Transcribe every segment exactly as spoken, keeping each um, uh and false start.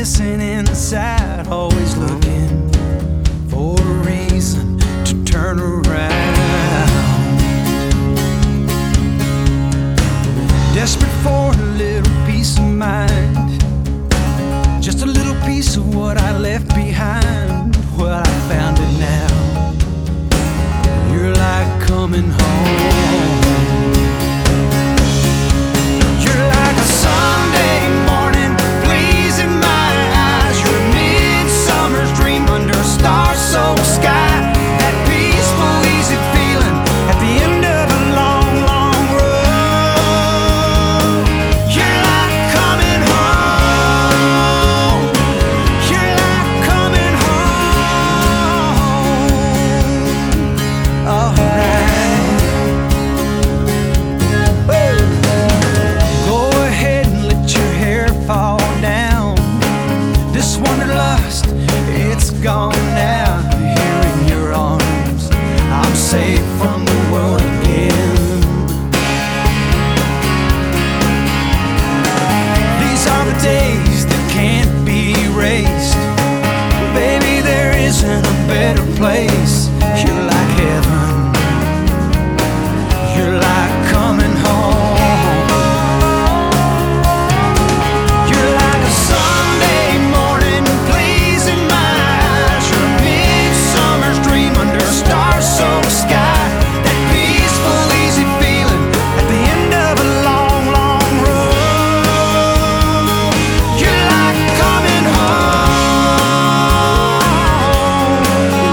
missing inside, always looking for a reason to turn around. Desperate for a little peace of mind, just a little piece of what I left behind. Well, I found it now. You're like coming home. You're like a Sunday morning, pleasing my eyes. You're a midsummer's dream under a star-soaked sky. That peaceful, easy feeling at the end of a long, long road. You're like coming home. You're like coming home. All right. Go ahead and let your hair fall down. This wanderlust, it's gone now. Here in your arms, I'm safe from the world again. These are the days that can't be erased. Baby, there isn't a better place. You're like heaven. You're like coming home. You're like a Sunday morning, pleasing my eyes. You're a midsummer's dream under a star-soaked sky. That peaceful, easy feeling at the end of a long, long road. You're like coming home.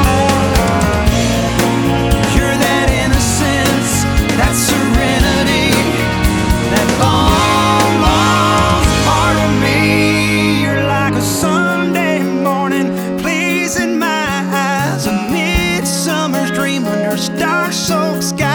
You're that innocence, that serenity, that long, long part of me. You're like a Sunday morning, pleasing my eyes. A midsummer's dream under a star-soaked sky.